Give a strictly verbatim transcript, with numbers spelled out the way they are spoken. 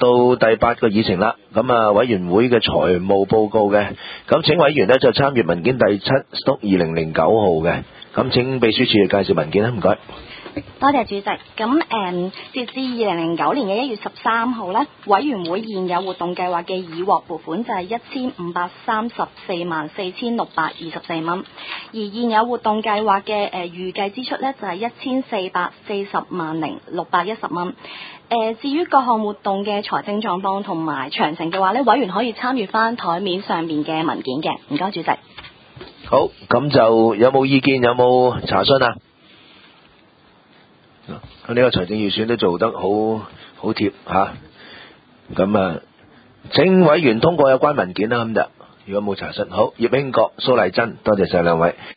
到第八個議程啦，咁啊委員會嘅財務報告嘅，咁請委員呢就參閱文件第七督二零零九號嘅，咁請秘書處介紹文件啦，唔該。 多謝主席。咁誒，截至二零零九年嘅一月十三號呢，委員會現有活動計劃嘅已獲撥款就係一千五百三十四萬四千六百二十四蚊，而現有活動計劃嘅誒預計支出呢，就係一千四百四十萬零六百一十蚊。誒，至於各項活動嘅財政狀況同埋詳情嘅話呢，委員可以參閱翻台面上面嘅文件嘅。唔該，主席。 好，咁就有冇意見？有冇查詢啊？呢個財政預算都做得好好貼吓，咁啊，請委員通過有關文件啦，咁就如果冇查詢，好，葉興國、蘇麗珍，多謝晒兩位。